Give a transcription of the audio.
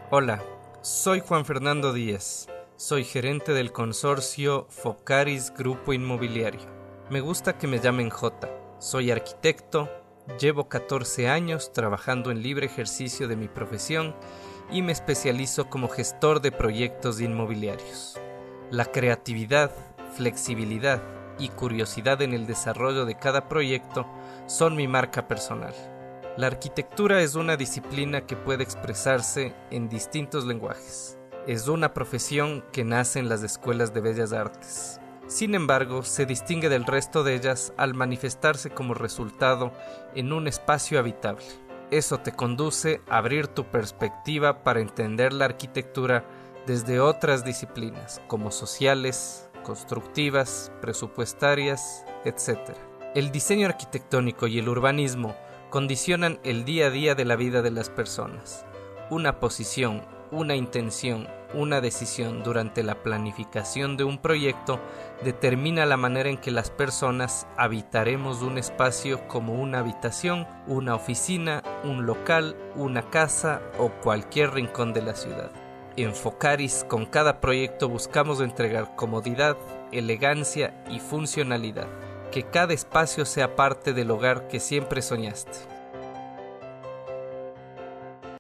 Hola, soy Juan Fernando Díaz. Soy gerente del consorcio Focaris Grupo Inmobiliario. Me gusta que me llamen J. Soy arquitecto, llevo 14 años trabajando en libre ejercicio de mi profesión y me especializo como gestor de proyectos inmobiliarios. La creatividad, flexibilidad y curiosidad en el desarrollo de cada proyecto son mi marca personal. La arquitectura es una disciplina que puede expresarse en distintos lenguajes. Es una profesión que nace en las escuelas de bellas artes. Sin embargo, se distingue del resto de ellas al manifestarse como resultado en un espacio habitable. Eso te conduce a abrir tu perspectiva para entender la arquitectura desde otras disciplinas, como sociales, constructivas, presupuestarias, etc. El diseño arquitectónico y el urbanismo condicionan el día a día de la vida de las personas. Una posición, una intención, una decisión durante la planificación de un proyecto determina la manera en que las personas habitaremos un espacio como una habitación, una oficina, un local, una casa o cualquier rincón de la ciudad. En Focaris, con cada proyecto buscamos entregar comodidad, elegancia y funcionalidad. Que cada espacio sea parte del hogar que siempre soñaste.